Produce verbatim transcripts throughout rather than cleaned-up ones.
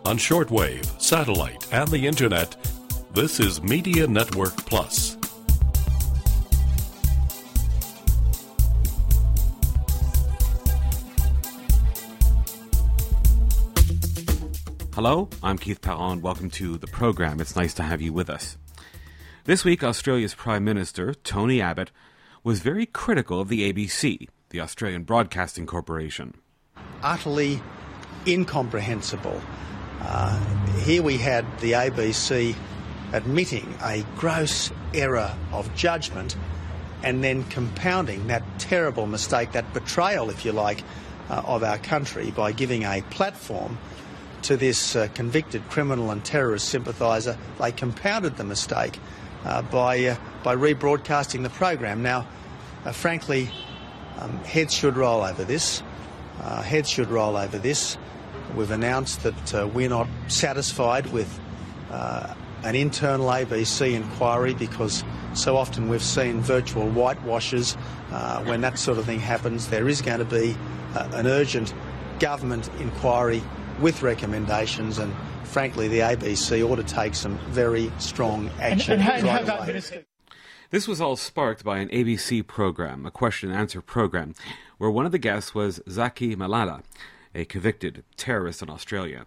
On shortwave, satellite, and the internet, this is Media Network Plus. Hello, I'm Keith Perron. Welcome to the program. It's nice to have you with us. This week, Australia's Prime Minister, Tony Abbott, was very critical of the A B C, the Australian Broadcasting Corporation. Utterly incomprehensible. Uh, here we had the A B C admitting a gross error of judgment and then compounding that terrible mistake, that betrayal, if you like, uh, of our country by giving a platform to this uh, convicted criminal and terrorist sympathiser. They compounded the mistake uh, by uh, by rebroadcasting the program. Now, uh, frankly, um, heads should roll over this. Uh, heads should roll over this. We've announced that uh, we're not satisfied with uh, an internal A B C inquiry because so often we've seen virtual whitewashes. Uh, when that sort of thing happens, there is going to be uh, an urgent government inquiry with recommendations, and frankly the A B C ought to take some very strong action. And, and how, right how away. about This was all sparked by an A B C program, a question and answer program, where one of the guests was Zaki Malala, a convicted terrorist in Australia.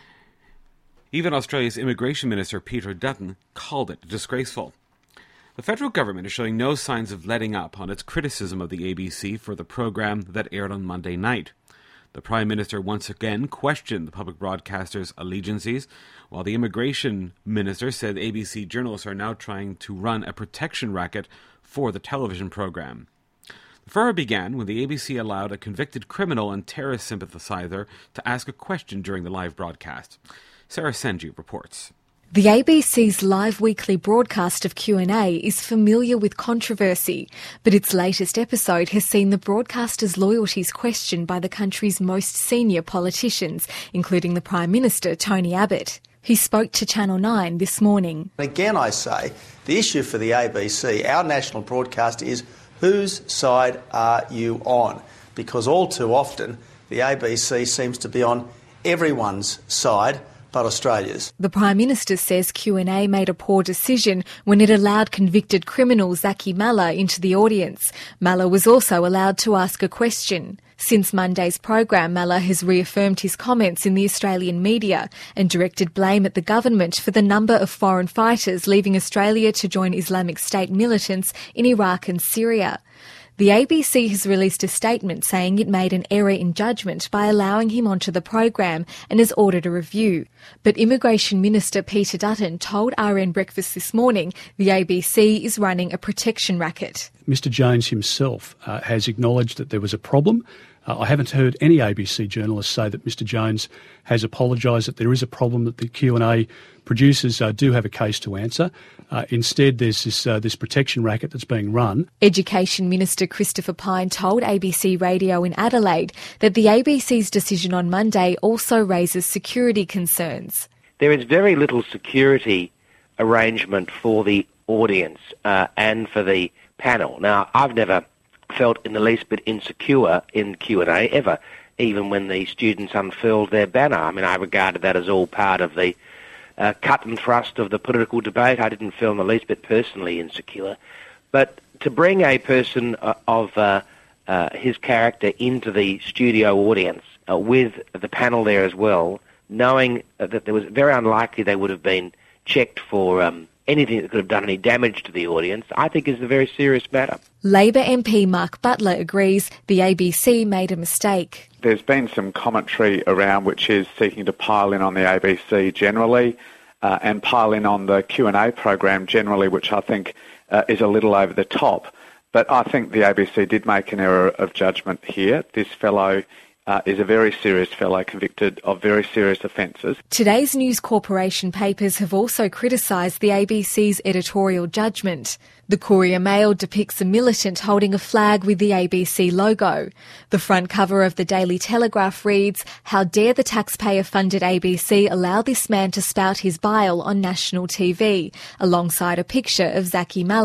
Even Australia's Immigration Minister Peter Dutton called it disgraceful. The federal government is showing no signs of letting up on its criticism of the A B C for the program that aired on Monday night. The Prime Minister once again questioned the public broadcaster's allegiances, while the Immigration Minister said A B C journalists are now trying to run a protection racket for the television program. The furor began when the A B C allowed a convicted criminal and terrorist sympathiser to ask a question during the live broadcast. Sarah Senji reports. The A B C's live weekly broadcast of Q and A is familiar with controversy, but its latest episode has seen the broadcaster's loyalties questioned by the country's most senior politicians, including the Prime Minister, Tony Abbott. He spoke to Channel nine this morning. Again, I say, the issue for the A B C, our national broadcaster, is whose side are you on? Because all too often, the A B C seems to be on everyone's side but Australia's. The Prime Minister says Q and A made a poor decision when it allowed convicted criminal Zaki Mallah into the audience. Mallah was also allowed to ask a question. Since Monday's program, Mallah has reaffirmed his comments in the Australian media and directed blame at the government for the number of foreign fighters leaving Australia to join Islamic State militants in Iraq and Syria. The A B C has released a statement saying it made an error in judgment by allowing him onto the program and has ordered a review. But Immigration Minister Peter Dutton told R N Breakfast this morning the A B C is running a protection racket. Mister Jones himself uh, has acknowledged that there was a problem. Uh, I haven't heard any A B C journalists say that Mister Jones has apologised, that there is a problem, that the Q and A producers uh, do have a case to answer. Uh, instead, there's this uh, this protection racket that's being run. Education Minister Christopher Pyne told A B C Radio in Adelaide that the A B C's decision on Monday also raises security concerns. There is very little security arrangement for the audience uh, and for the panel. Now, I've never felt in the least bit insecure in Q and A ever, even when the students unfurled their banner. I mean, I regarded that as all part of the uh, cut and thrust of the political debate. I didn't feel in the least bit personally insecure. But to bring a person uh, of uh, uh, his character into the studio audience uh, with the panel there as well, knowing uh, that there was very unlikely they would have been checked for um, anything that could have done any damage to the audience, I think is a very serious matter. Labor M P Mark Butler agrees the A B C made a mistake. There's been some commentary around which is seeking to pile in on the A B C generally uh, and pile in on the Q and A program generally, which I think uh, is a little over the top. But I think the A B C did make an error of judgment here. This fellow Uh, is a very serious fellow convicted of very serious offences. Today's News Corporation papers have also criticised the A B C's editorial judgment. The Courier Mail depicts a militant holding a flag with the A B C logo. The front cover of the Daily Telegraph reads, "How dare the taxpayer-funded A B C allow this man to spout his bile on national T V," alongside a picture of Zaki Mallah.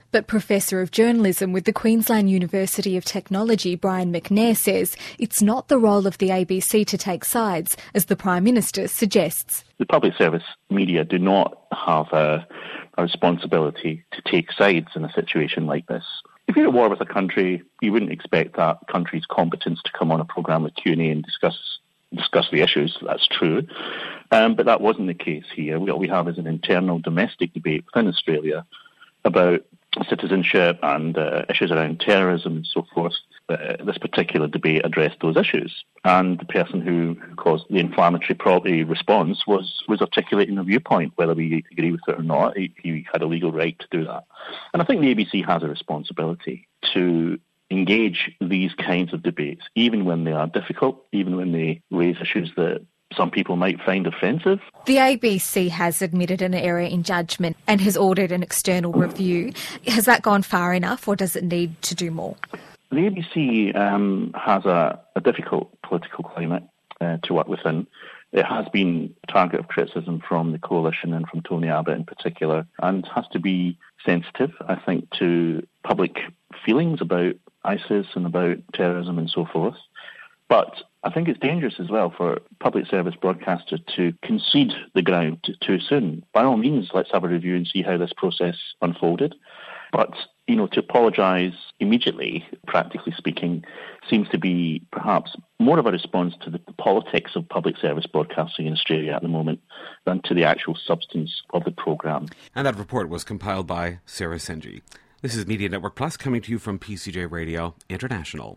But Professor of Journalism with the Queensland University of Technology, Brian McNair, says it's not the role of the A B C to take sides, as the Prime Minister suggests. The public service media do not have a, a responsibility to take sides in a situation like this. If you're at war with a country, you wouldn't expect that country's competence to come on a programme with Q and A and discuss discuss the issues. That's true. Um, but that wasn't the case here. What we have is an internal domestic debate within Australia about citizenship and uh, issues around terrorism and so forth. Uh, this particular debate addressed those issues. And the person who caused the inflammatory probably response was, was articulating a viewpoint. Whether we agree with it or not, he, he had a legal right to do that. And I think the A B C has a responsibility to engage these kinds of debates, even when they are difficult, even when they raise issues that some people might find offensive. The A B C has admitted an error in judgment and has ordered an external review. Has that gone far enough, or does it need to do more? The A B C um, has a, a difficult political climate uh, to work within. It has been a target of criticism from the coalition and from Tony Abbott in particular, and has to be sensitive, I think, to public feelings about ISIS and about terrorism and so forth. But I think it's dangerous as well for public service broadcasters to concede the ground t- too soon. By all means, let's have a review and see how this process unfolded. But, you know, to apologise immediately, practically speaking, seems to be perhaps more of a response to the politics of public service broadcasting in Australia at the moment than to the actual substance of the programme. And that report was compiled by Sarah Senji. This is Media Network Plus, coming to you from P C J Radio International.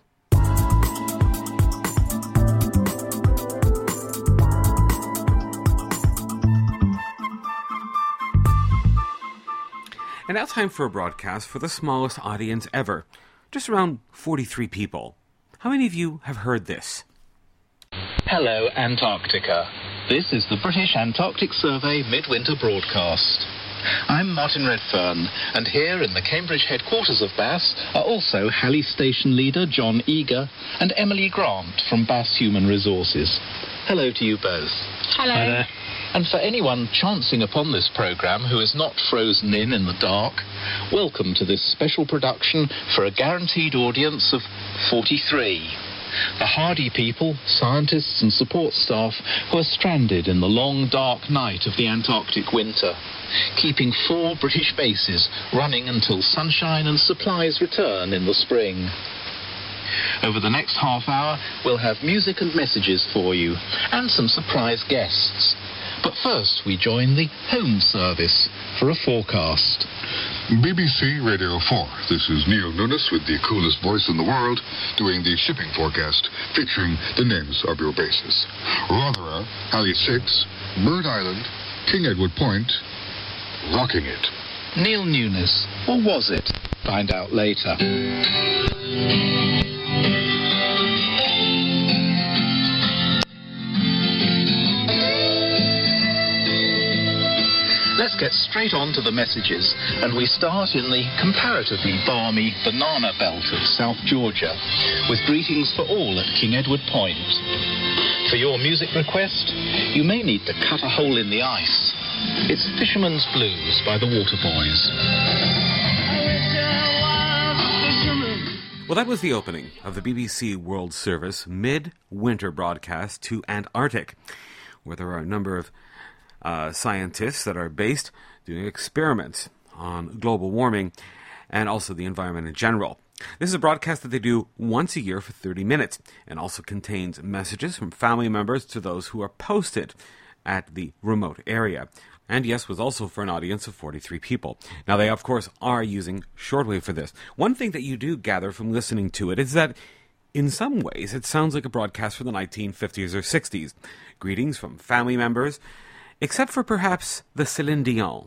And now time for a broadcast for the smallest audience ever. Just around forty-three people. How many of you have heard this? Hello, Antarctica. This is the British Antarctic Survey Midwinter Broadcast. I'm Martin Redfern, and here in the Cambridge headquarters of B A S are also Halley Station leader John Eager and Emily Grant from B A S Human Resources. Hello to you both. Hello. Hi there. And for anyone chancing upon this programme who is not frozen in in the dark, welcome to this special production for a guaranteed audience of forty-three. The hardy people, scientists and support staff who are stranded in the long dark night of the Antarctic winter, keeping four British bases running until sunshine and supplies return in the spring. Over the next half hour, we'll have music and messages for you, and some surprise guests. But first, we join the Home Service for a forecast. B B C Radio four. This is Neil Nunes with the coolest voice in the world, doing the shipping forecast, featuring the names of your bases. Rothera, Halley six, Bird Island, King Edward Point, rocking it. Neil Nunes, or was it? Find out later. Let's get straight on to the messages, and we start in the comparatively balmy banana belt of South Georgia, with greetings for all at King Edward Point. For your music request, you may need to cut a hole in the ice. It's Fisherman's Blues by the Waterboys. Well, that was the opening of the B B C World Service mid-winter broadcast to Antarctic, where there are a number of Uh, scientists that are based doing experiments on global warming and also the environment in general. This is a broadcast that they do once a year for thirty minutes and also contains messages from family members to those who are posted at the remote area. And yes, was also for an audience of forty-three people. Now, they, of course, are using shortwave for this. One thing that you do gather from listening to it is that in some ways it sounds like a broadcast from the nineteen fifties or sixties. Greetings from family members, except for perhaps the Celine Dion.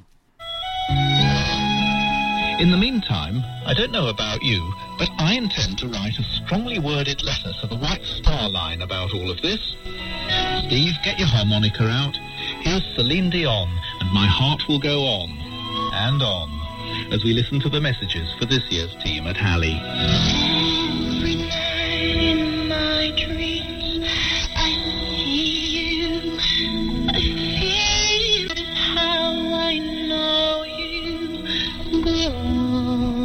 In the meantime, I don't know about you, but I intend to write a strongly worded letter to the White Star Line about all of this. Steve, get your harmonica out. Here's Celine Dion, and My Heart Will Go On and on, as we listen to the messages for this year's team at Halley. Every night in my dreams, I see you. I feel how I know you. Go on.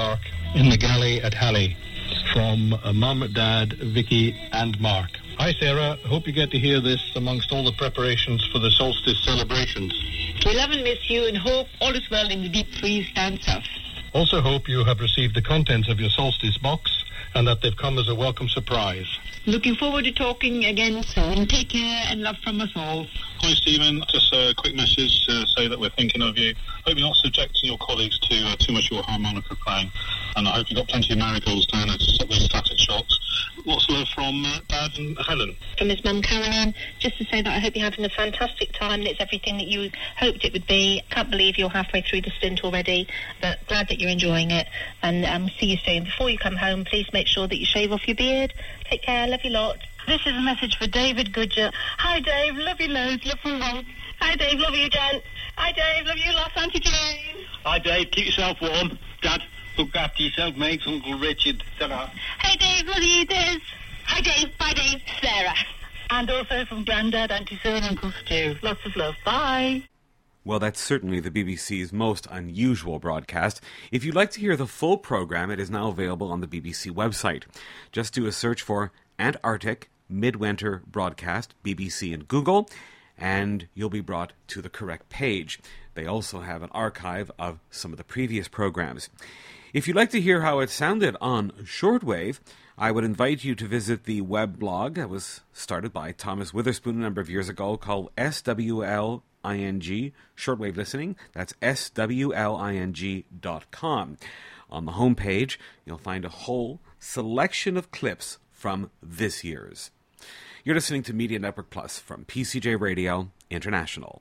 Clark in the galley at Halley from uh, Mum, Dad, Vicky and Mark. Hi Sarah, hope you get to hear this amongst all the preparations for the solstice celebrations. We love and miss you and hope all is well in the deep freeze down south. Also hope you have received the contents of your solstice box and that they've come as a welcome surprise. Looking forward to talking again soon. Take care and love from us all. Hi Stephen, just a quick message to say that we're thinking of you. Hope you're not subjecting your colleagues to uh, too much of your harmonica playing, and I hope you've got plenty of marigolds down there to stop those static shocks. Lots of love from uh, Dad and Helen. From his mum Caroline, just to say that I hope you're having a fantastic time and it's everything that you hoped it would be. Can't believe you're halfway through the stint already, but glad that you're enjoying it, and um, see you soon. Before you come home, please make sure that you shave off your beard. Take care, love you lot. This is a message for David Goodger. Hi Dave, love you loads, love from home. Hi Dave, love you again. Hi Dave, love you lots, Auntie Jane. Hi Dave, keep yourself warm. Dad, look after yourself, mate. Uncle Richard. Ta-ra. Hey Dave, love you, Des. Hi Dave, bye Dave, Sarah. And also from Grandad, Auntie Sue and Uncle Stu. Lots of love, bye. Well, that's certainly the B B C's most unusual broadcast. If you'd like to hear the full program, it is now available on the B B C website. Just do a search for Antarctic Midwinter Broadcast, B B C in Google, and you'll be brought to the correct page. They also have an archive of some of the previous programs. If you'd like to hear how it sounded on shortwave, I would invite you to visit the web blog that was started by Thomas Witherspoon a number of years ago called S W L I N G, Shortwave Listening. That's S W L I N G dot com. On the homepage, you'll find a whole selection of clips from this year's. You're listening to Media Network Plus from P C J Radio International.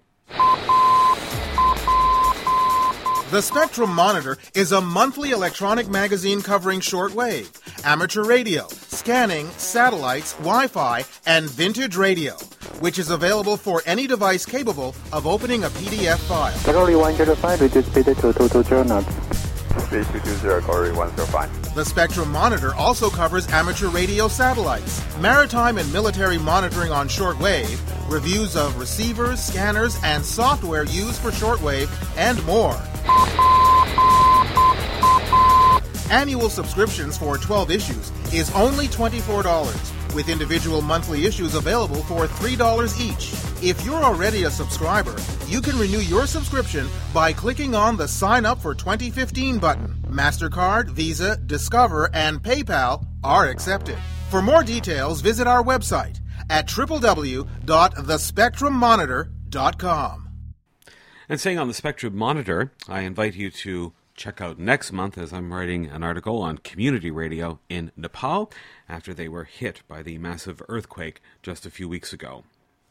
The Spectrum Monitor is a monthly electronic magazine covering shortwave, amateur radio, scanning, satellites, Wi-Fi, and vintage radio, which is available for any device capable of opening a P D F file. Category one zero five, reduce speed to two two zero knots. three two two zero, Category one zero five. The Spectrum Monitor also covers amateur radio satellites, maritime and military monitoring on shortwave, reviews of receivers, scanners, and software used for shortwave, and more. Annual subscriptions for twelve issues is only twenty-four dollars, with individual monthly issues available for three dollars each. If you're already a subscriber, you can renew your subscription by clicking on the Sign Up for twenty fifteen button. MasterCard, Visa, Discover, and PayPal are accepted. For more details, visit our website at w w w dot the spectrum monitor dot com. And staying on the Spectrum Monitor, I invite you to check out next month as I'm writing an article on community radio in Nepal after they were hit by the massive earthquake just a few weeks ago.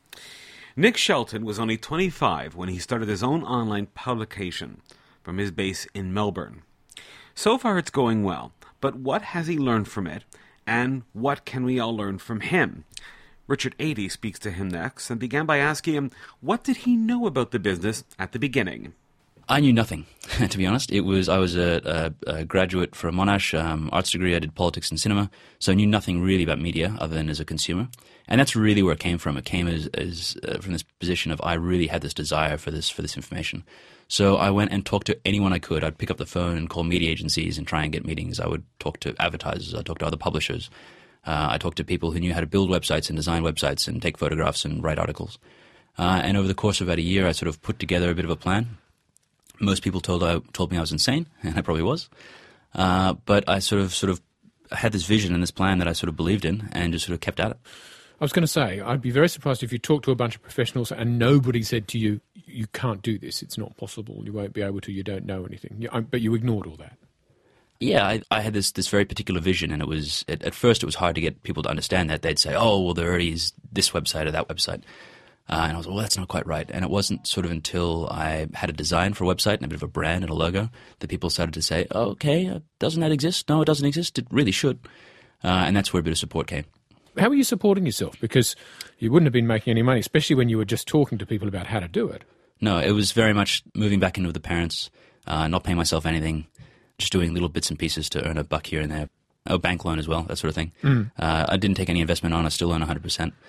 Nick Shelton was only twenty-five when he started his own online publication from his base in Melbourne. So far it's going well, but what has he learned from it, and what can we all learn from him? Richard Adey speaks to him next and began by asking him what did he know about the business at the beginning. I knew nothing, to be honest. It was I was a, a, a graduate from Monash, um, arts degree. I did politics and cinema, so I knew nothing really about media other than as a consumer. And that's really where it came from. It came as, as uh, from this position of I really had this desire for this for this information. So I went and talked to anyone I could. I'd pick up the phone and call media agencies and try and get meetings. I would talk to advertisers. I'd talk to other publishers. Uh, I talked to people who knew how to build websites and design websites and take photographs and write articles. Uh, and over the course of about a year, I sort of put together a bit of a plan. Most people told I, told me I was insane, and I probably was. Uh, but I sort of sort of had this vision and this plan that I sort of believed in and just sort of kept at it. I was going to say, I'd be very surprised if you talked to a bunch of professionals and nobody said to you, you can't do this, it's not possible, you won't be able to, you don't know anything. But you ignored all that. Yeah, I, I had this, this very particular vision, and it was at, at first it was hard to get people to understand that. They'd say, oh, well, there already is this website or that website. Uh, and I was like, well, that's not quite right. And it wasn't sort of until I had a design for a website and a bit of a brand and a logo that people started to say, oh, okay, uh, doesn't that exist? No, it doesn't exist. It really should. Uh, and that's where a bit of support came. How were you supporting yourself? Because you wouldn't have been making any money, especially when you were just talking to people about how to do it. No, it was very much moving back in with the parents, uh, not paying myself anything, just doing little bits and pieces to earn a buck here and there. Oh, bank loan as well, that sort of thing. Mm. Uh, I didn't take any investment on. I still own one hundred percent,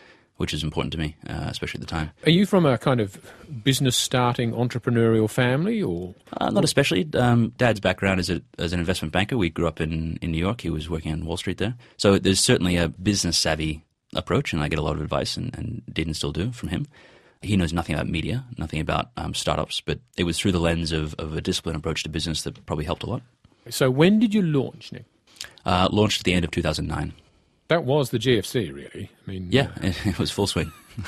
which is important to me, uh, especially at the time. Are you from a kind of business-starting entrepreneurial family, or...? Uh, not especially. Um, Dad's background is a, as an investment banker. We grew up in, in New York. He was working on Wall Street there. So there's certainly a business-savvy approach, and I get a lot of advice, and, and did and still do, from him. He knows nothing about media, nothing about um, startups, but it was through the lens of, of a disciplined approach to business that probably helped a lot. So when did you launch, Nick? Uh, launched at the end of two thousand nine. That was the G F C, really. I mean, yeah, uh, it, it was full swing.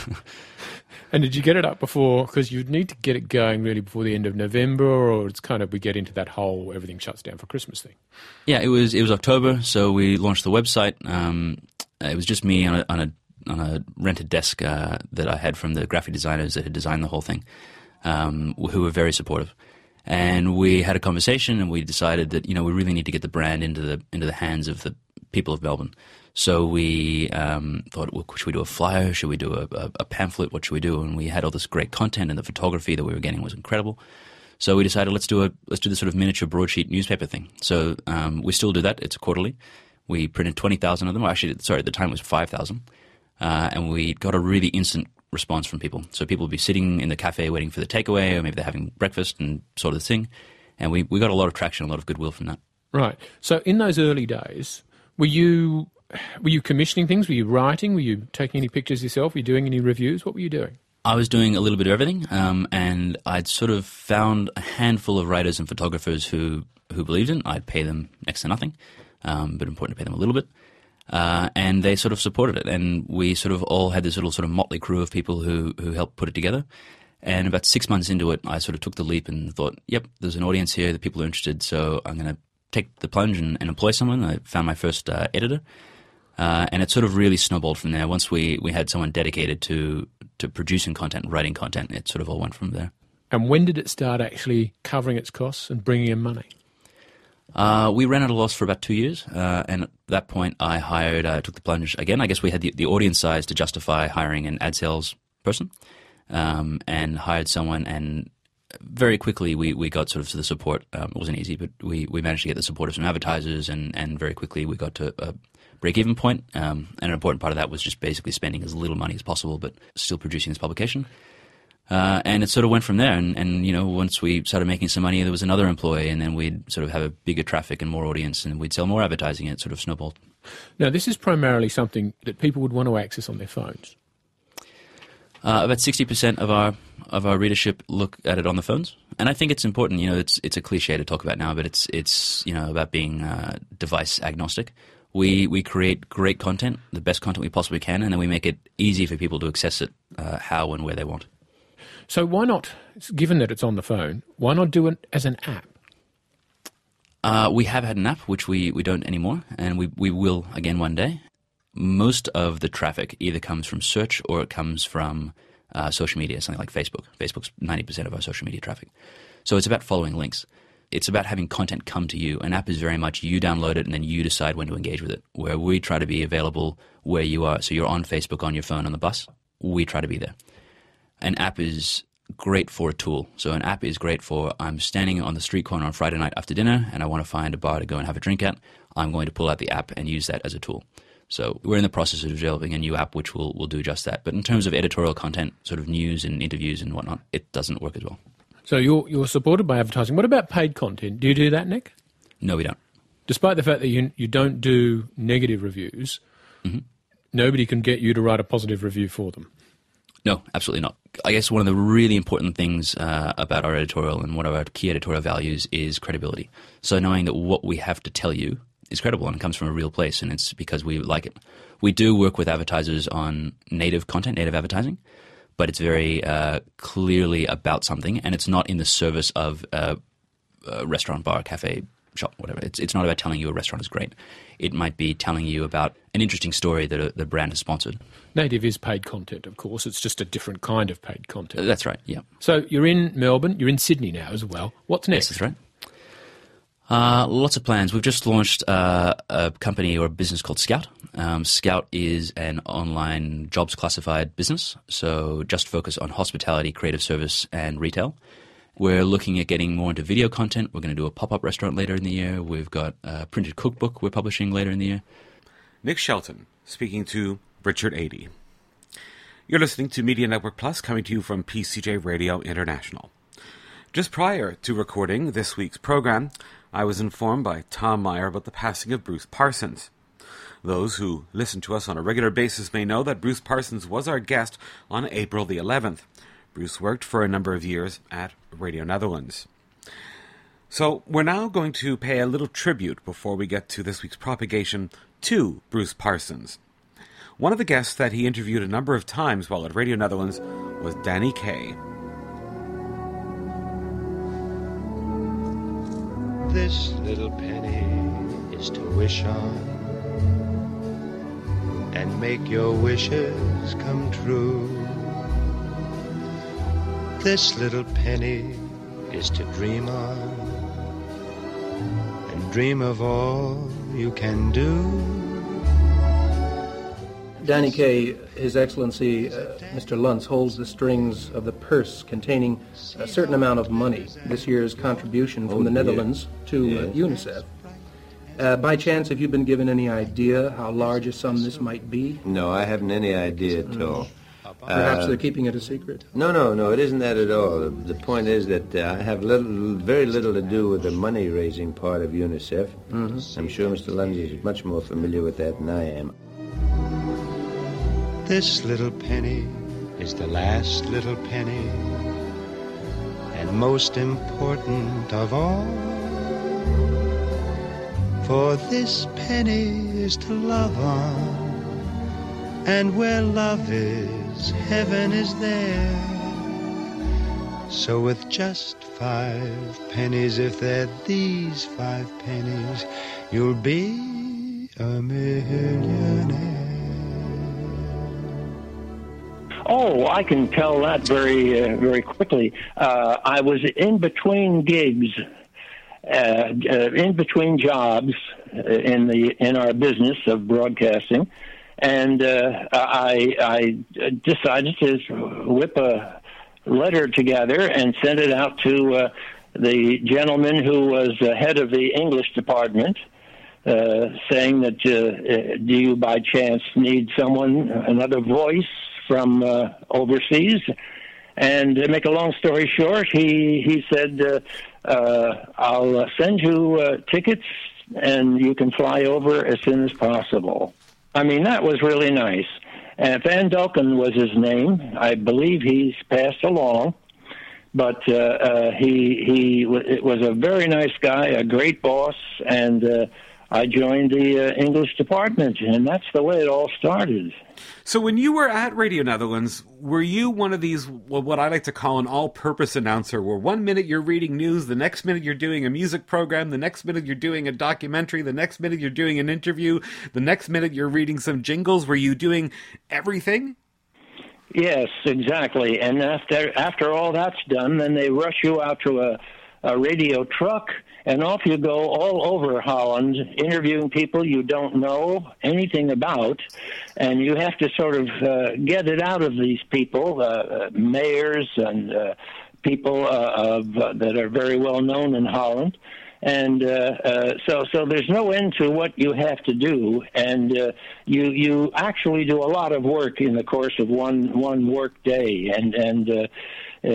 And did you get it up before? Because you'd need to get it going really before the end of November, or it's kind of we get into that whole everything shuts down for Christmas thing. Yeah, it was it was October, so we launched the website. Um, it was just me on a on a on a rented desk uh, that I had from the graphic designers that had designed the whole thing, um, who were very supportive. And we had a conversation, and we decided that, you know, we really need to get the brand into the into the hands of the people of Melbourne. So we um, thought, well, should we do a flyer? Should we do a, a, a pamphlet? What should we do? And we had all this great content, and the photography that we were getting was incredible. So we decided let's do a let's do this sort of miniature broadsheet newspaper thing. So um, we still do that. It's a quarterly. We printed twenty thousand of them. Actually, sorry, at the time it was five thousand. Uh, and we got a really instant response from people. So people would be sitting in the cafe waiting for the takeaway, or maybe they're having breakfast and sort of thing. And we, we got a lot of traction, a lot of goodwill from that. Right. So in those early days, were you were you commissioning things? Were you writing? Were you taking any pictures yourself? Were you doing any reviews? What were you doing? I was doing a little bit of everything, um, and I'd sort of found a handful of writers and photographers who, who believed in it. I'd pay them next to nothing, um, but important to pay them a little bit. Uh, and they sort of supported it, and we sort of all had this little sort of motley crew of people who, who helped put it together. And about six months into it, I sort of took the leap and thought, yep, there's an audience here, the people are interested, so I'm going to take the plunge and, and employ someone. I found my first uh, editor, uh, and it sort of really snowballed from there. Once we, we had someone dedicated to, to producing content, writing content, it sort of all went from there. And when did it start actually covering its costs and bringing in money? Uh, we ran at a loss for about two years, uh, and at that point I hired, I uh, took the plunge again. I guess we had the, the audience size to justify hiring an ad sales person, um, and hired someone, and very quickly we, we got sort of to the support. Um, it wasn't easy, but we, we managed to get the support of some advertisers, and, and very quickly we got to a break-even point, um, and an important part of that was just basically spending as little money as possible, but still producing this publication. Uh, and it sort of went from there, and, and, you know, once we started making some money, there was another employee, and then we'd sort of have a bigger traffic and more audience, and we'd sell more advertising, and it sort of snowballed. Now, this is primarily something that people would want to access on their phones. Uh, about sixty percent of our of our readership look at it on the phones, and I think it's important. You know, it's it's a cliche to talk about now, but it's it's you know about being uh, device agnostic. We we create great content, the best content we possibly can, and then we make it easy for people to access it uh, how and where they want. So why not, given that it's on the phone, why not do it as an app? Uh, we have had an app, which we, we don't anymore, and we, we will again one day. Most of the traffic either comes from search or it comes from uh, social media, something like Facebook. Facebook's ninety percent of our social media traffic. So it's about following links. It's about having content come to you. An app is very much you download it and then you decide when to engage with it, where we try to be available where you are. So you're on Facebook, on your phone, on the bus. We try to be there. An app is great for a tool. So an app is great for, I'm standing on the street corner on Friday night after dinner and I want to find a bar to go and have a drink at. I'm going to pull out the app and use that as a tool. So we're in the process of developing a new app which will, will do just that. But in terms of editorial content, sort of news and interviews and whatnot, it doesn't work as well. So you're, you're supported by advertising. What about paid content? Do you do that, Nick? No, we don't. Despite the fact that you, you don't do negative reviews, mm-hmm. nobody can get you to write a positive review for them. No, absolutely not. I guess one of the really important things uh, about our editorial and one of our key editorial values is credibility. So knowing that what we have to tell you is credible and comes from a real place, and it's because we like it. We do work with advertisers on native content, native advertising, but it's very uh, clearly about something, and it's not in the service of a, a restaurant, bar, cafe, shop, whatever. It's it's not about telling you a restaurant is great. It might be telling you about an interesting story that a, the brand has sponsored. Native is paid content, of course. It's just a different kind of paid content. That's right, yeah. So you're in Melbourne. You're in Sydney now as well. What's next? Yes, that's right. Uh, lots of plans. We've just launched uh, a company or a business called Scout. Um, Scout is an online jobs classified business, so just focus on hospitality, creative service, and retail. We're looking at getting more into video content. We're going to do a pop-up restaurant later in the year. We've got a printed cookbook we're publishing later in the year. Nick Shelton speaking to Richard Adey. You're listening to Media Network Plus, coming to you from P C J Radio International. Just prior to recording this week's program, I was informed by Tom Meyer about the passing of Bruce Parsons. Those who listen to us on a regular basis may know that Bruce Parsons was our guest on April the eleventh. Bruce worked for a number of years at Radio Netherlands. So we're now going to pay a little tribute before we get to this week's propagation to Bruce Parsons. One of the guests that he interviewed a number of times while at Radio Netherlands was Danny Kaye. This little penny is to wish on and make your wishes come true. This little penny is to dream on and dream of all you can do. Danny Kaye, His Excellency uh, Mister Luntz holds the strings of the purse containing a certain amount of money, this year's contribution from oh, the Netherlands yeah. to yeah. uh, UNICEF. Uh, by chance, have you been given any idea how large a sum this might be? No, I haven't any idea at mm. all. Perhaps uh, they're keeping it a secret? No, no, no, it isn't that at all. The, the point is that uh, I have little, very little to do with the money-raising part of UNICEF. Mm-hmm. I'm sure Mister Luntz is much more familiar with that than I am. This little penny is the last little penny, and most important of all. For this penny is to love on, and where love is, heaven is there. So with just five pennies, if they're these five pennies, you'll be a millionaire. Oh, I can tell that very, uh, very quickly. Uh, I was in between gigs, uh, uh, in between jobs uh, in the in our business of broadcasting, and uh, I, I decided to whip a letter together and send it out to uh, the gentleman who was uh, head of the English department, uh, saying that uh, do you by chance need someone, another voice from uh, overseas? And to make a long story short, he he said, uh, uh, I'll uh, send you uh, tickets and you can fly over as soon as possible. I mean, that was really nice. And Van Dulken was his name. I believe he's passed along. But uh, uh, he he w- was a very nice guy, a great boss, and uh, I joined the uh, English department, and that's the way it all started. So when you were at Radio Netherlands, were you one of these, well, what I like to call an all-purpose announcer, where one minute you're reading news, the next minute you're doing a music program, the next minute you're doing a documentary, the next minute you're doing an interview, the next minute you're reading some jingles? Were you doing everything? Yes, exactly. And after after all that's done, then they rush you out to a, a radio truck, and off you go all over Holland, interviewing people you don't know anything about, and you have to sort of uh, get it out of these people, uh, uh, mayors and uh, people uh, of, uh, that are very well known in Holland. And uh, uh, so, so there's no end to what you have to do, and uh, you you actually do a lot of work in the course of one one work day, and and uh, uh,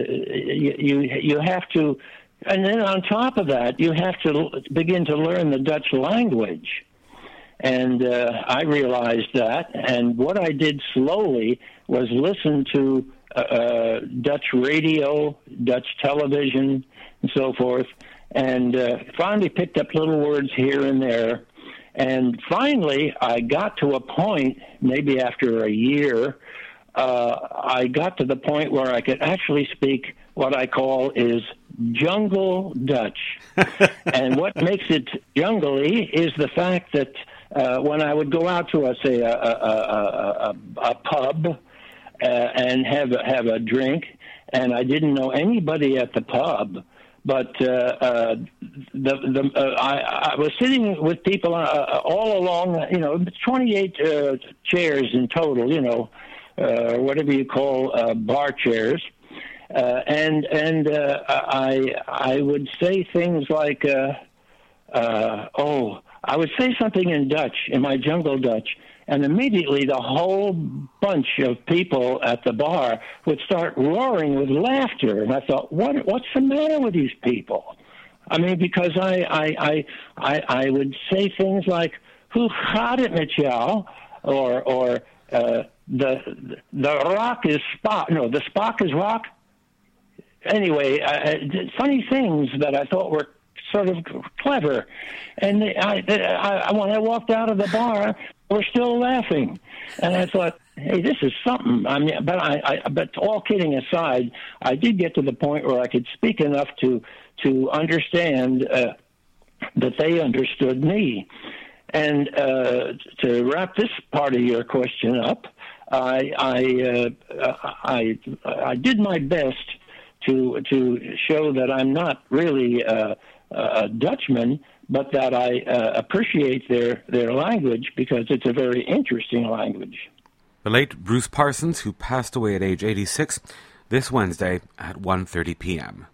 you you have to, and then on top of that, you have to begin to learn the Dutch language, and uh, I realized that, and what I did slowly was listen to uh, uh, Dutch radio, Dutch television, and so forth. And uh, finally picked up little words here and there. And finally, I got to a point, maybe after a year, uh, I got to the point where I could actually speak what I call is jungle Dutch. And what makes it jungly is the fact that uh, when I would go out to, uh, say, a, a, a, a, a pub uh, and have a, have a drink, and I didn't know anybody at the pub, But uh, uh, the the uh, I, I was sitting with people uh, all along, you know, twenty-eight uh, chairs in total, you know, uh, whatever you call uh, bar chairs, uh, and and uh, I I would say things like, uh, uh, oh, I would say something in Dutch, in my jungle Dutch, And immediately the whole bunch of people at the bar would start roaring with laughter. And I thought, what, what's the matter with these people? I mean, because I, I, I, I, I would say things like, "Who had it, Mitchell?" Or, or uh, the the rock is Spock. No, the Spock is rock. Anyway, uh, funny things that I thought were sort of clever. And I, I, when I walked out of the bar, we're still laughing, and I thought, "Hey, this is something." I mean, but I, I, but all kidding aside, I did get to the point where I could speak enough to to understand uh, that they understood me. And uh, to wrap this part of your question up, I I, uh, I I did my best to to show that I'm not really uh, a Dutchman, but that I uh, appreciate their, their language because it's a very interesting language. The late Bruce Parsons, who passed away at age eighty-six, this Wednesday at one thirty p.m.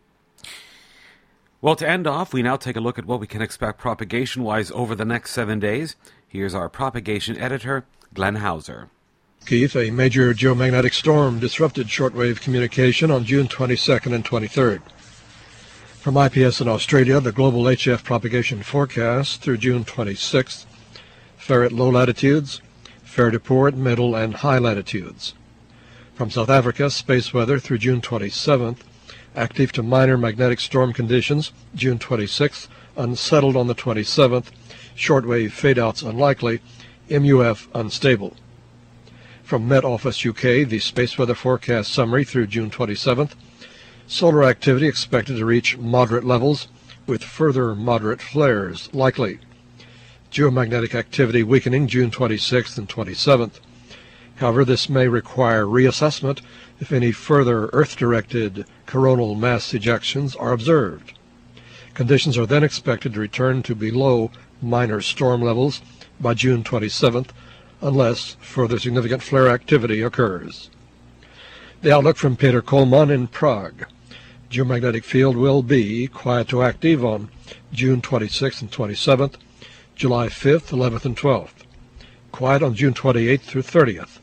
Well, to end off, we now take a look at what we can expect propagation-wise over the next seven days. Here's our propagation editor, Glenn Hauser. Keith, a major geomagnetic storm disrupted shortwave communication on June twenty-second and twenty-third. From I P S in Australia, the global H F propagation forecast through June twenty-sixth, fair at low latitudes, fair to poor at middle and high latitudes. From South Africa, space weather through June twenty-seventh, active to minor magnetic storm conditions, June twenty-sixth, unsettled on the twenty-seventh, shortwave fade-outs unlikely, M U F unstable. From Met Office U K, the space weather forecast summary through June twenty-seventh, solar activity expected to reach moderate levels, with further moderate flares likely. Geomagnetic activity weakening June twenty-sixth and twenty-seventh. However, this may require reassessment if any further Earth-directed coronal mass ejections are observed. Conditions are then expected to return to below minor storm levels by June twenty-seventh, unless further significant flare activity occurs. The outlook from Peter Coleman in Prague. Geomagnetic field will be quiet to active on June twenty-sixth and twenty-seventh, July fifth, eleventh, and twelfth. Quiet on June twenty-eighth through thirtieth.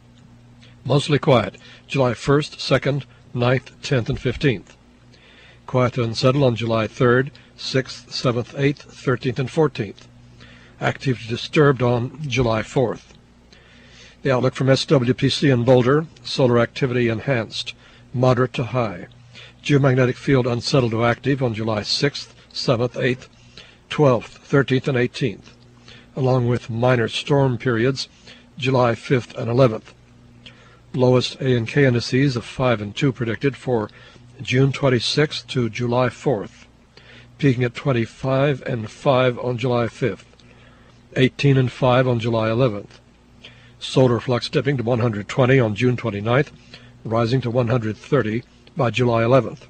Mostly quiet July first, second, ninth, tenth, and fifteenth. Quiet to unsettle on July third, sixth, seventh, eighth, thirteenth, and fourteenth. Active to disturbed on July fourth. The outlook from S W P C in Boulder, solar activity enhanced, moderate to high. Geomagnetic field unsettled to active on July sixth, seventh, eighth, twelfth, thirteenth, and eighteenth, along with minor storm periods July fifth and eleventh. Lowest A and K indices of five and two predicted for June twenty-sixth to July fourth, peaking at twenty-five and five on July fifth, eighteen and five on July eleventh. Solar flux dipping to one hundred twenty on June twenty-ninth, rising to one hundred thirty by July eleventh.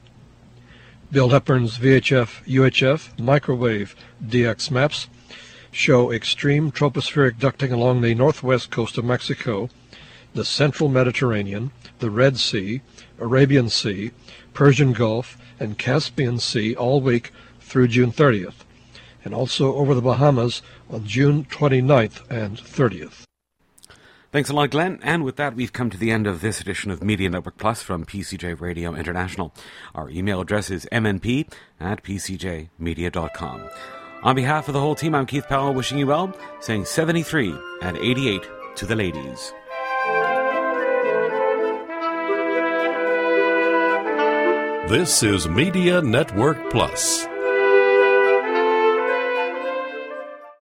Bill Hepburn's V H F U H F microwave D X maps show extreme tropospheric ducting along the northwest coast of Mexico, the central Mediterranean, the Red Sea, Arabian Sea, Persian Gulf, and Caspian Sea all week through June thirtieth, and also over the Bahamas on June twenty-ninth and thirtieth. Thanks a lot, Glenn. And with that, we've come to the end of this edition of Media Network Plus from P C J Radio International. Our email address is m n p at p c j media dot com. On behalf of the whole team, I'm Keith Powell, wishing you well, saying seventy-three and eighty-eight to the ladies. This is Media Network Plus.